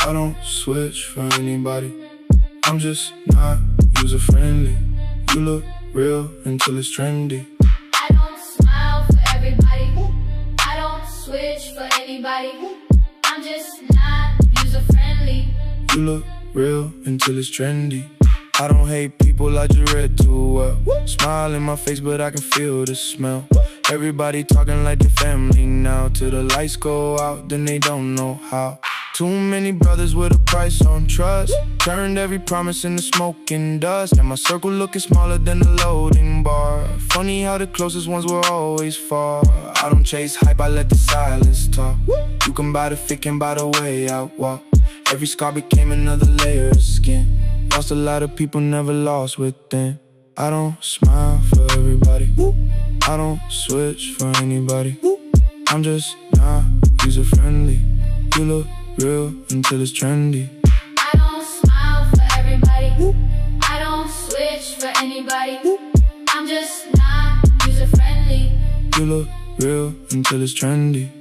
I don't switch for anybody. I'm just not user-friendly. You look real until it's trendy. I don't smile for everybody. I don't switch for anybody. I'm just not user-friendly. You look real until it's trendy. I don't hate people, I just read too well. Smile in my face, but I can feel the smell. Everybody talking like they're family now. Till the lights go out, then they don't know how. Too many brothers with a price on trust. Turned every promise into smoking dust. And my circle looking smaller than the loading bar. Funny how the closest ones were always far. I don't chase hype, I let the silence talk. You can buy the fit, can buy the way I walk. Every scar became another layer of skin. Lost a lot of people, never lost within. I don't smile for everybody. I don't switch for anybody. I'm just not user-friendly. You look real until it's trendy. I don't smile for everybody. I don't switch for anybody. I'm just not user-friendly. You look real until it's trendy.